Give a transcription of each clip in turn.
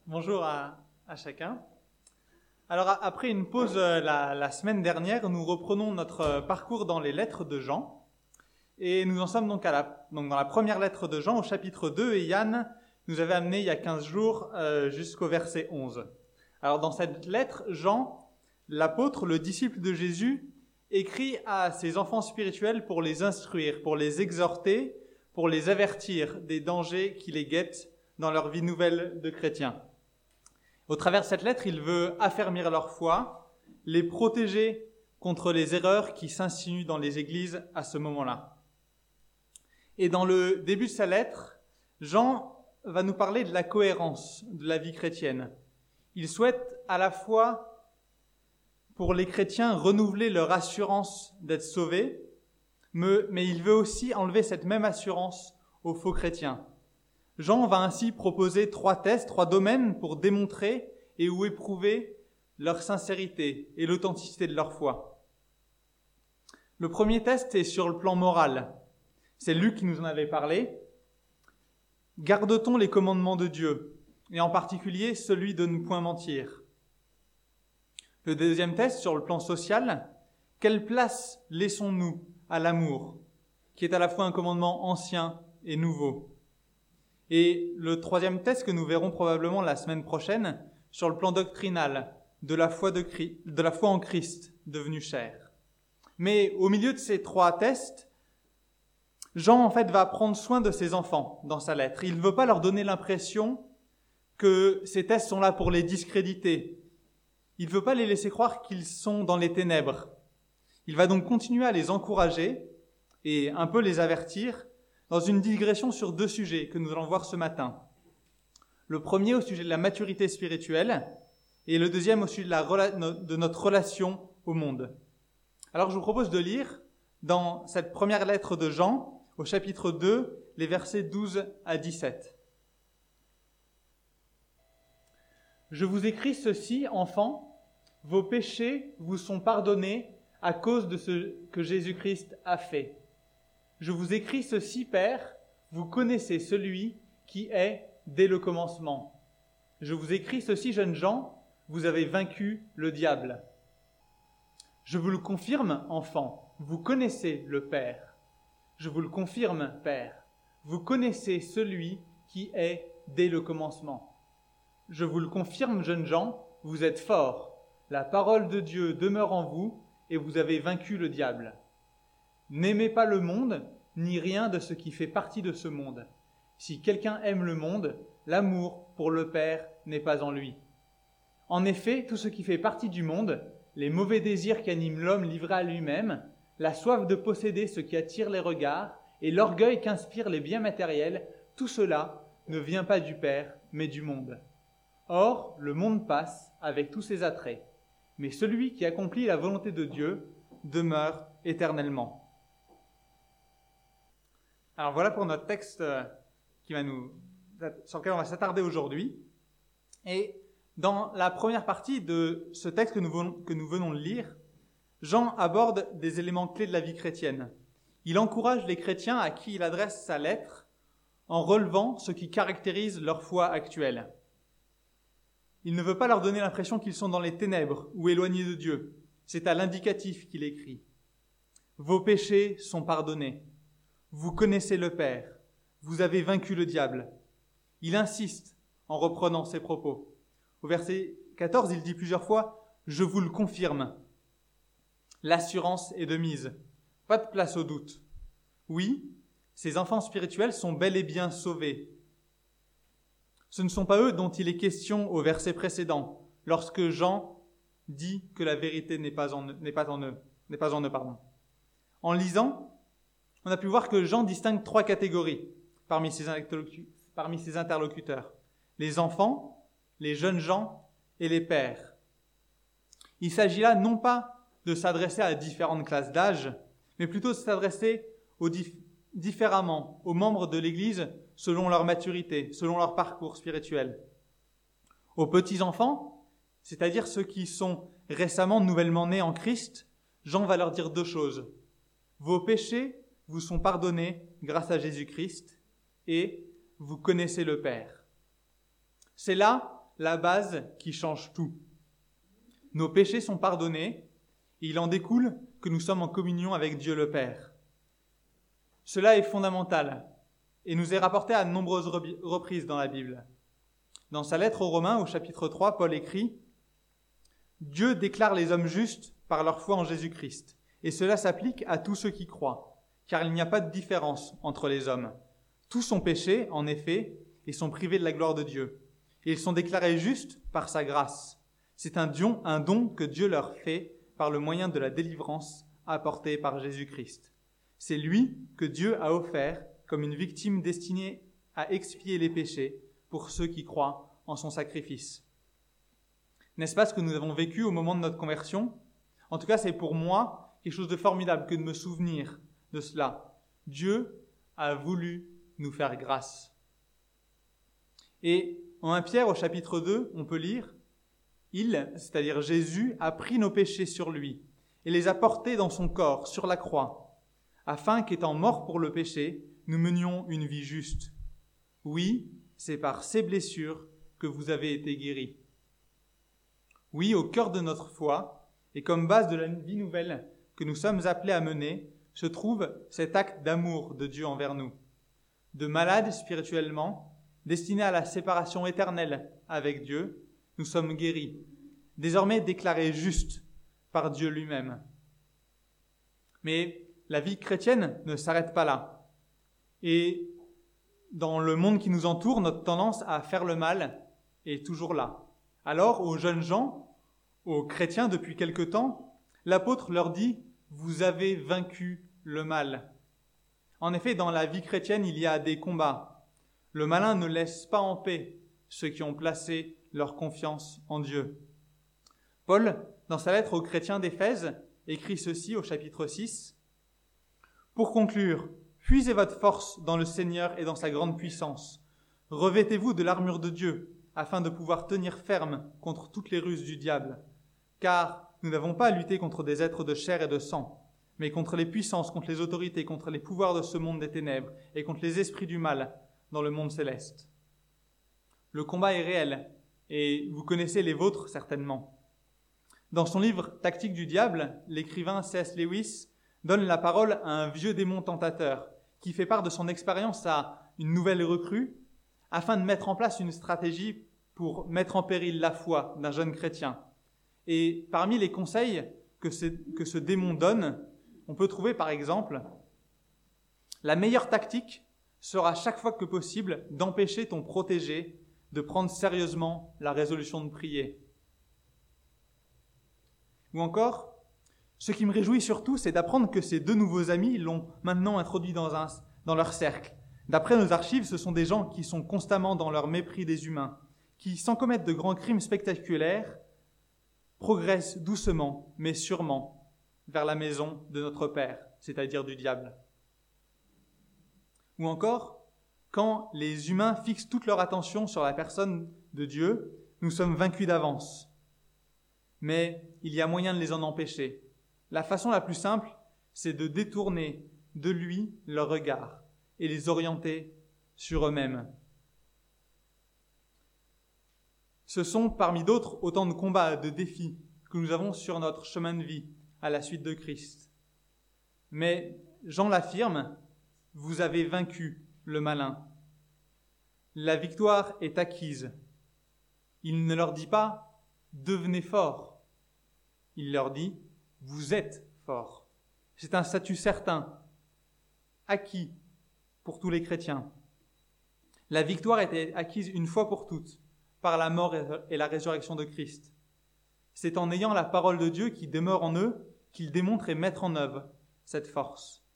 Bonjour à chacun. Alors après une pause la semaine dernière, nous reprenons notre parcours dans les lettres de Jean. Et nous en sommes donc dans la première lettre de Jean au chapitre 2 et Yann nous avait amené il y a 15 jours jusqu'au verset 11. Alors dans cette lettre, Jean, l'apôtre, le disciple de Jésus, écrit à ses enfants spirituels pour les instruire, pour les exhorter, pour les avertir des dangers qui les guettent dans leur vie nouvelle de chrétiens. Au travers de cette lettre, il veut affermir leur foi, les protéger contre les erreurs qui s'insinuent dans les églises à ce moment-là. Et dans le début de sa lettre, Jean va nous parler de la cohérence de la vie chrétienne. Il souhaite à la fois, pour les chrétiens, renouveler leur assurance d'être sauvés, mais il veut aussi enlever cette même assurance aux faux chrétiens. Jean va ainsi proposer 3 tests, 3 domaines pour démontrer et ou éprouver leur sincérité et l'authenticité de leur foi. Le premier test est sur le plan moral. C'est Luc qui nous en avait parlé. Garde-t-on les commandements de Dieu, et en particulier celui de ne point mentir? Le deuxième test sur le plan social, quelle place laissons-nous à l'amour, qui est à la fois un commandement ancien et nouveau? Et le troisième test que nous verrons probablement la semaine prochaine, sur le plan doctrinal, de la foi en Christ devenu chair. Mais au milieu de ces 3 tests, Jean en fait va prendre soin de ses enfants dans sa lettre. Il ne veut pas leur donner l'impression que ces tests sont là pour les discréditer. Il ne veut pas les laisser croire qu'ils sont dans les ténèbres. Il va donc continuer à les encourager et un peu les avertir dans une digression sur 2 sujets que nous allons voir ce matin. Le premier au sujet de la maturité spirituelle et le deuxième au sujet de notre relation au monde. Alors je vous propose de lire dans cette première lettre de Jean, au chapitre 2, les versets 12 à 17. « Je vous écris ceci, enfants, vos péchés vous sont pardonnés à cause de ce que Jésus-Christ a fait. Je vous écris ceci, Père, vous connaissez celui qui est dès le commencement. Je vous écris ceci, jeunes gens, vous avez vaincu le diable. Je vous le confirme, enfants, vous connaissez le Père. Je vous le confirme, Père, vous connaissez celui qui est dès le commencement. Je vous le confirme, jeunes gens, vous êtes forts. La parole de Dieu demeure en vous et vous avez vaincu le diable. N'aimez pas le monde, ni rien de ce qui fait partie de ce monde. Si quelqu'un aime le monde, l'amour pour le Père n'est pas en lui. En effet, tout ce qui fait partie du monde, les mauvais désirs qui animent l'homme livré à lui-même, la soif de posséder ce qui attire les regards et l'orgueil qu'inspirent les biens matériels, tout cela ne vient pas du Père, mais du monde. Or, le monde passe avec tous ses attraits, mais celui qui accomplit la volonté de Dieu demeure éternellement. » Alors voilà pour notre texte sur lequel on va s'attarder aujourd'hui. Et dans la première partie de ce texte que nous venons de lire, Jean aborde des éléments clés de la vie chrétienne. Il encourage les chrétiens à qui il adresse sa lettre en relevant ce qui caractérise leur foi actuelle. Il ne veut pas leur donner l'impression qu'ils sont dans les ténèbres ou éloignés de Dieu. C'est à l'indicatif qu'il écrit. Vos péchés sont pardonnés. Vous connaissez le Père. Vous avez vaincu le diable. Il insiste en reprenant ses propos. Au verset 14, il dit plusieurs fois « Je vous le confirme ». L'assurance est de mise. Pas de place au doute. Oui, ces enfants spirituels sont bel et bien sauvés. Ce ne sont pas eux dont il est question au verset précédent, lorsque Jean dit que la vérité n'est pas en eux. En lisant, on a pu voir que Jean distingue 3 catégories parmi ses interlocuteurs. Les enfants, les jeunes gens et les pères. Il s'agit là non pas de s'adresser à différentes classes d'âge, mais plutôt de s'adresser différemment aux membres de l'Église selon leur maturité, selon leur parcours spirituel. Aux petits-enfants, c'est-à-dire ceux qui sont récemment nouvellement nés en Christ, Jean va leur dire 2 choses. Vos péchés vous sont pardonnés grâce à Jésus-Christ et vous connaissez le Père. C'est là la base qui change tout. Nos péchés sont pardonnés et il en découle que nous sommes en communion avec Dieu le Père. Cela est fondamental et nous est rapporté à de nombreuses reprises dans la Bible. Dans sa lettre aux Romains, au chapitre 3, Paul écrit « Dieu déclare les hommes justes par leur foi en Jésus-Christ, et cela s'applique à tous ceux qui croient, car il n'y a pas de différence entre les hommes. Tous ont péché, en effet, et sont privés de la gloire de Dieu. Et ils sont déclarés justes par sa grâce. C'est un don que Dieu leur fait par le moyen de la délivrance apportée par Jésus-Christ. C'est lui que Dieu a offert comme une victime destinée à expier les péchés pour ceux qui croient en son sacrifice. » N'est-ce pas ce que nous avons vécu au moment de notre conversion ? En tout cas, c'est pour moi quelque chose de formidable que de me souvenir de cela. Dieu a voulu nous faire grâce. Et en 1 Pierre au chapitre 2, on peut lire « Il, c'est-à-dire Jésus, a pris nos péchés sur lui et les a portés dans son corps, sur la croix, afin qu'étant morts pour le péché, nous menions une vie juste. Oui, c'est par ces blessures que vous avez été guéris. » Oui, au cœur de notre foi, et comme base de la vie nouvelle que nous sommes appelés à mener, se trouve cet acte d'amour de Dieu envers nous. De malades spirituellement, destinés à la séparation éternelle avec Dieu, nous sommes guéris, désormais déclarés justes par Dieu lui-même. Mais la vie chrétienne ne s'arrête pas là. Et dans le monde qui nous entoure, notre tendance à faire le mal est toujours là. Alors, aux jeunes gens, aux chrétiens depuis quelque temps, l'apôtre leur dit « Vous avez vaincu le mal ». En effet, dans la vie chrétienne, il y a des combats. Le malin ne laisse pas en paix ceux qui ont placé leur confiance en Dieu. Paul, dans sa lettre aux chrétiens d'Éphèse, écrit ceci au chapitre 6. « Pour conclure, puisez votre force dans le Seigneur et dans sa grande puissance. Revêtez-vous de l'armure de Dieu, afin de pouvoir tenir ferme contre toutes les ruses du diable. Car nous n'avons pas à lutter contre des êtres de chair et de sang, mais contre les puissances, contre les autorités, contre les pouvoirs de ce monde des ténèbres et contre les esprits du mal dans le monde céleste. » Le combat est réel, et vous connaissez les vôtres certainement. Dans son livre « Tactique du diable », l'écrivain C.S. Lewis donne la parole à un vieux démon tentateur qui fait part de son expérience à une nouvelle recrue afin de mettre en place une stratégie pour mettre en péril la foi d'un jeune chrétien. Et parmi les conseils que ce démon donne, on peut trouver par exemple « La meilleure tactique sera chaque fois que possible d'empêcher ton protégé de prendre sérieusement la résolution de prier. » Ou encore « Ce qui me réjouit surtout, c'est d'apprendre que ces deux nouveaux amis l'ont maintenant introduit dans leur cercle. D'après nos archives, ce sont des gens qui sont constamment dans leur mépris des humains, qui, sans commettre de grands crimes spectaculaires, progressent doucement, mais sûrement, vers la maison de notre Père, c'est-à-dire du diable. » Ou encore, quand les humains fixent toute leur attention sur la personne de Dieu, nous sommes vaincus d'avance. Mais il y a moyen de les en empêcher. La façon la plus simple, c'est de détourner de lui leur regard et les orienter sur eux-mêmes. Ce sont, parmi d'autres, autant de combats, de défis que nous avons sur notre chemin de vie à la suite de Christ. Mais Jean l'affirme, vous avez vaincu le malin. La victoire est acquise. Il ne leur dit pas « devenez forts ». Il leur dit « vous êtes forts ». C'est un statut certain, acquis pour tous les chrétiens. La victoire était acquise une fois pour toutes par la mort et la résurrection de Christ. C'est en ayant la parole de Dieu qui demeure en eux qu'ils démontrent et mettent en œuvre cette force.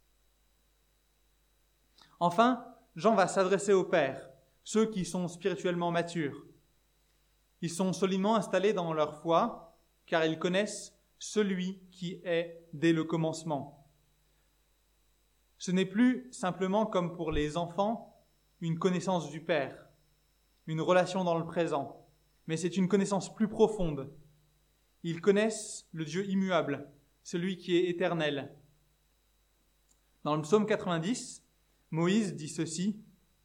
Enfin, Jean va s'adresser aux pères, ceux qui sont spirituellement matures. Ils sont solidement installés dans leur foi, car ils connaissent celui qui est dès le commencement. Ce n'est plus simplement comme pour les enfants, une connaissance du Père, une relation dans le présent, mais c'est une connaissance plus profonde. Ils connaissent le Dieu immuable, celui qui est éternel. Dans le psaume 90, Moïse dit ceci :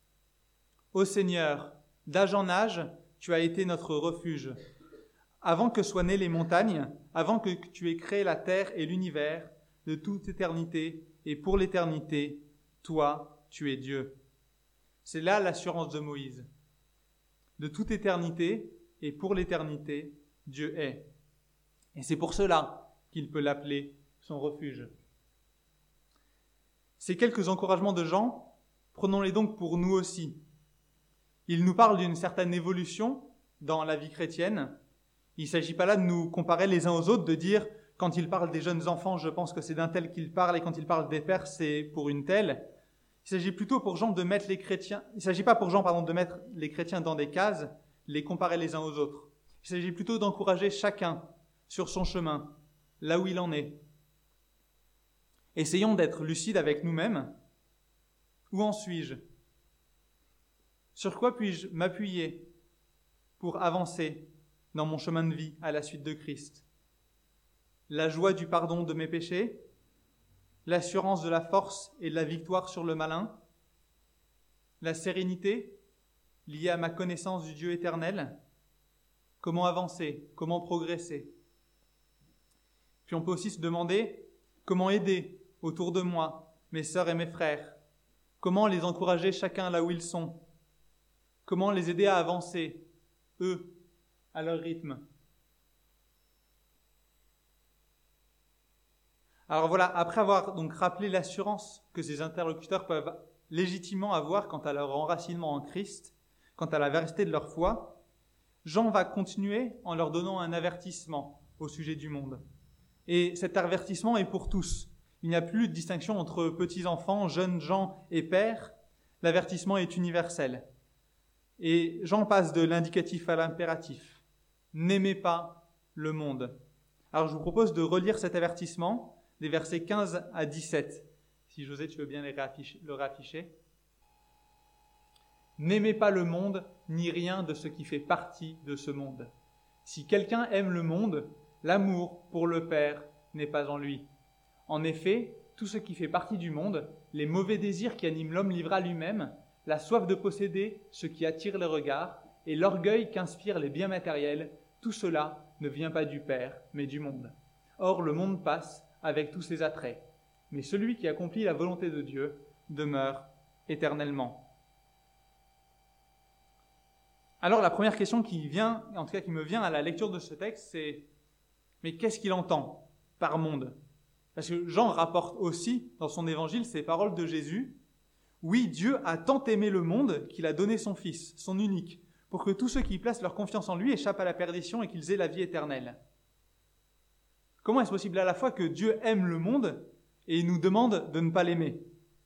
« Ô Seigneur, d'âge en âge, tu as été notre refuge. Avant que soient nées les montagnes, avant que tu aies créé la terre et l'univers, de toute éternité et pour l'éternité, toi, tu es Dieu. C'est là l'assurance de Moïse. De toute éternité et pour l'éternité, Dieu est. Et c'est pour cela qu'il peut l'appeler son refuge. Ces quelques encouragements de Jean, prenons-les donc pour nous aussi. Il nous parle d'une certaine évolution dans la vie chrétienne. Il ne s'agit pas là de nous comparer les uns aux autres, de dire quand il parle des jeunes enfants, je pense que c'est d'un tel qu'il parle, et quand il parle des pères, c'est pour une telle. Il s'agit plutôt pour Jean de mettre les chrétiens. Il ne s'agit pas pour Jean, de mettre les chrétiens dans des cases, les comparer les uns aux autres. Il s'agit plutôt d'encourager chacun sur son chemin, là où il en est. Essayons d'être lucides avec nous-mêmes. Où en suis-je ? Sur quoi puis-je m'appuyer pour avancer dans mon chemin de vie à la suite de Christ ? La joie du pardon de mes péchés ? L'assurance de la force et de la victoire sur le malin ? La sérénité liée à ma connaissance du Dieu éternel ? Comment avancer ? Comment progresser ? Puis on peut aussi se demander comment aider autour de moi mes sœurs et mes frères ? Comment les encourager chacun là où ils sont ? Comment les aider à avancer, eux, à leur rythme ? Alors voilà, après avoir donc rappelé l'assurance que ces interlocuteurs peuvent légitimement avoir quant à leur enracinement en Christ, quant à la vérité de leur foi, Jean va continuer en leur donnant un avertissement au sujet du monde. Et cet avertissement est pour tous. Il n'y a plus de distinction entre petits-enfants, jeunes gens et pères. L'avertissement est universel. Et Jean passe de l'indicatif à l'impératif. N'aimez pas le monde. Alors je vous propose de relire cet avertissement, des versets 15 à 17. Si José, tu veux bien le réafficher. N'aimez pas le monde, ni rien de ce qui fait partie de ce monde. Si quelqu'un aime le monde, l'amour pour le Père n'est pas en lui. En effet, tout ce qui fait partie du monde, les mauvais désirs qui animent l'homme livré à lui-même, la soif de posséder ce qui attire les regards et l'orgueil qu'inspirent les biens matériels, tout cela ne vient pas du Père, mais du monde. Or, le monde passe avec tous ses attraits, mais celui qui accomplit la volonté de Dieu demeure éternellement. Alors, la première question qui me vient à la lecture de ce texte, c'est « Mais qu'est-ce qu'il entend par monde ?» Parce que Jean rapporte aussi dans son évangile ces paroles de Jésus. Oui, Dieu a tant aimé le monde qu'il a donné son Fils, son unique, pour que tous ceux qui placent leur confiance en lui échappent à la perdition et qu'ils aient la vie éternelle. Comment est-ce possible à la fois que Dieu aime le monde et il nous demande de ne pas l'aimer ?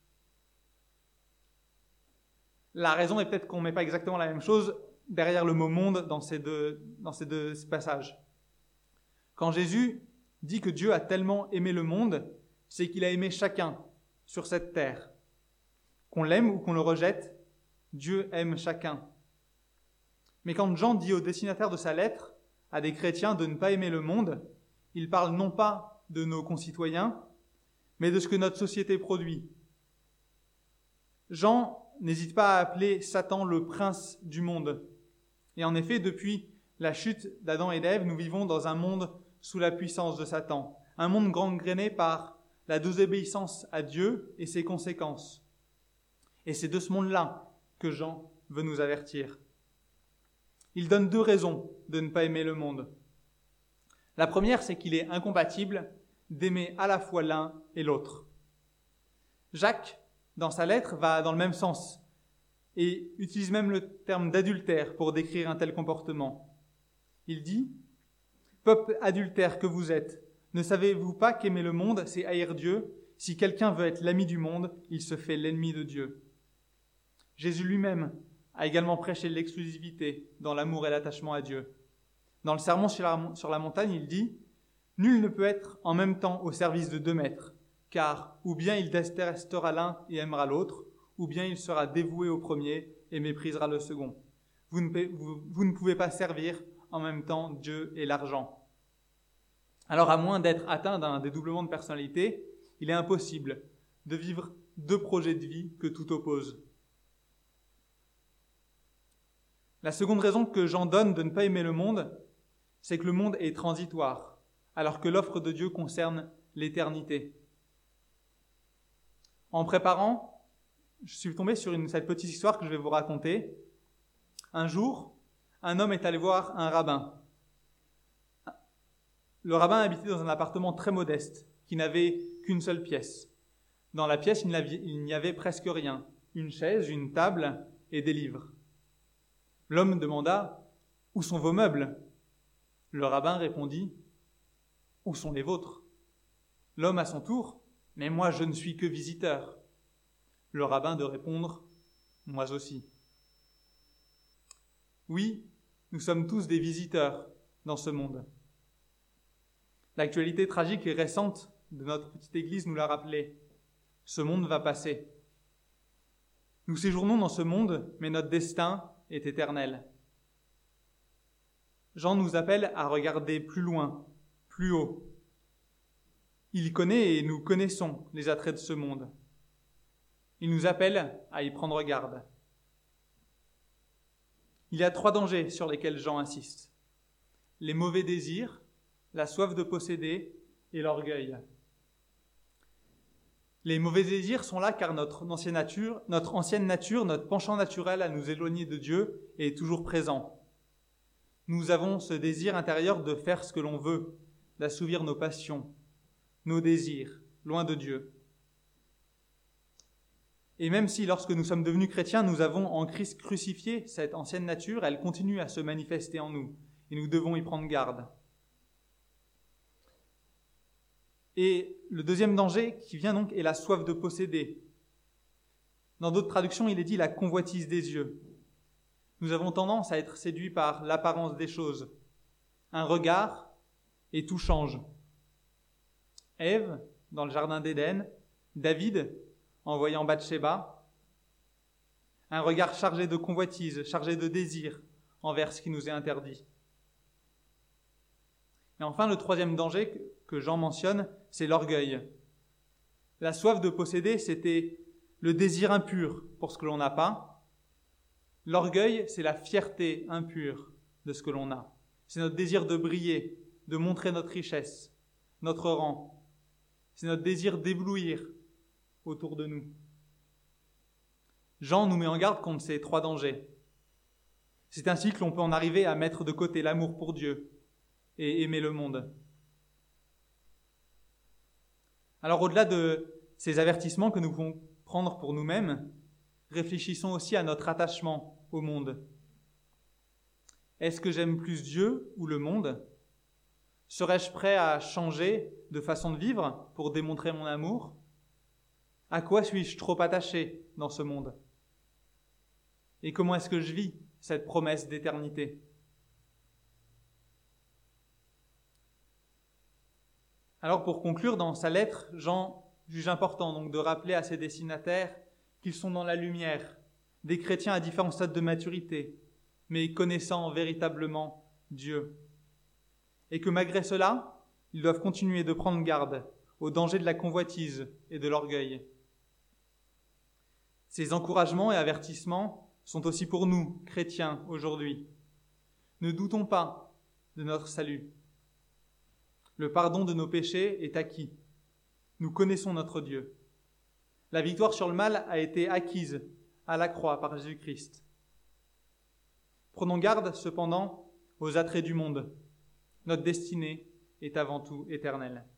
La raison est peut-être qu'on ne met pas exactement la même chose derrière le mot « monde » dans ces deux passages. Quand Jésus dit que Dieu a tellement aimé le monde, c'est qu'il a aimé chacun sur cette terre. Qu'on l'aime ou qu'on le rejette, Dieu aime chacun. Mais quand Jean dit au destinataire de sa lettre à des chrétiens de ne pas aimer le monde, il parle non pas de nos concitoyens, mais de ce que notre société produit. Jean n'hésite pas à appeler Satan le prince du monde. Et en effet, depuis la chute d'Adam et d'Ève, nous vivons dans un monde sous la puissance de Satan, un monde gangréné par la désobéissance à Dieu et ses conséquences. Et c'est de ce monde-là que Jean veut nous avertir. Il donne 2 raisons de ne pas aimer le monde. La première, c'est qu'il est incompatible d'aimer à la fois l'un et l'autre. Jacques, dans sa lettre, va dans le même sens et utilise même le terme d'adultère pour décrire un tel comportement. Il dit « Peuple adultère que vous êtes, ne savez-vous pas qu'aimer le monde, c'est haïr Dieu ? Si quelqu'un veut être l'ami du monde, il se fait l'ennemi de Dieu. » Jésus lui-même a également prêché l'exclusivité dans l'amour et l'attachement à Dieu. Dans le sermon sur la montagne, il dit « Nul ne peut être en même temps au service de 2 maîtres, car ou bien il détestera l'un et aimera l'autre, ou bien il sera dévoué au premier et méprisera le second. Vous ne pouvez pas servir en même temps Dieu et l'argent. » Alors, à moins d'être atteint d'un dédoublement de personnalité, il est impossible de vivre 2 projets de vie que tout oppose. La seconde raison que Jean donne de ne pas aimer le monde, c'est que le monde est transitoire, alors que l'offre de Dieu concerne l'éternité. En préparant, je suis tombé sur cette petite histoire que je vais vous raconter. Un jour, un homme est allé voir un rabbin. Le rabbin habitait dans un appartement très modeste, qui n'avait qu'une seule pièce. Dans la pièce, il n'y avait presque rien. Une chaise, une table et des livres. L'homme demanda « Où sont vos meubles ?» Le rabbin répondit « Où sont les vôtres ?» L'homme à son tour « Mais moi, je ne suis que visiteur. » Le rabbin de répondre « Moi aussi. » Oui, nous sommes tous des visiteurs dans ce monde. L'actualité tragique et récente de notre petite église nous l'a rappelé. Ce monde va passer. Nous séjournons dans ce monde, mais notre destin est éternel. Jean nous appelle à regarder plus loin, plus haut. Il connaît et nous connaissons les attraits de ce monde. Il nous appelle à y prendre garde. Il y a 3 dangers sur lesquels Jean insiste. Les mauvais désirs, la soif de posséder et l'orgueil. Les mauvais désirs sont là car notre ancienne nature, notre penchant naturel à nous éloigner de Dieu est toujours présent. Nous avons ce désir intérieur de faire ce que l'on veut, d'assouvir nos passions, nos désirs, loin de Dieu. Et même si lorsque nous sommes devenus chrétiens, nous avons en Christ crucifié cette ancienne nature, elle continue à se manifester en nous et nous devons y prendre garde. Et le deuxième danger qui vient donc est la soif de posséder. Dans d'autres traductions, il est dit la convoitise des yeux. Nous avons tendance à être séduits par l'apparence des choses. Un regard et tout change. Ève, dans le jardin d'Éden, David, en voyant Bathsheba, un regard chargé de convoitise, chargé de désir envers ce qui nous est interdit. Et enfin, le troisième danger que Jean mentionne, c'est l'orgueil. La soif de posséder, c'était le désir impur pour ce que l'on n'a pas. L'orgueil, c'est la fierté impure de ce que l'on a. C'est notre désir de briller, de montrer notre richesse, notre rang. C'est notre désir d'éblouir autour de nous. Jean nous met en garde contre ces 3 dangers. C'est ainsi que l'on peut en arriver à mettre de côté l'amour pour Dieu et aimer le monde. Alors au-delà de ces avertissements que nous pouvons prendre pour nous-mêmes, réfléchissons aussi à notre attachement au monde. Est-ce que j'aime plus Dieu ou le monde ? Serais-je prêt à changer de façon de vivre pour démontrer mon amour ? À quoi suis-je trop attaché dans ce monde ? Et comment est-ce que je vis cette promesse d'éternité ? Alors pour conclure, dans sa lettre, Jean juge important donc de rappeler à ses destinataires qu'ils sont dans la lumière, des chrétiens à différents stades de maturité, mais connaissant véritablement Dieu. Et que malgré cela, ils doivent continuer de prendre garde aux dangers de la convoitise et de l'orgueil. Ces encouragements et avertissements sont aussi pour nous, chrétiens, aujourd'hui. Ne doutons pas de notre salut. Le pardon de nos péchés est acquis. Nous connaissons notre Dieu. La victoire sur le mal a été acquise à la croix par Jésus-Christ. Prenons garde, cependant, aux attraits du monde. Notre destinée est avant tout éternelle.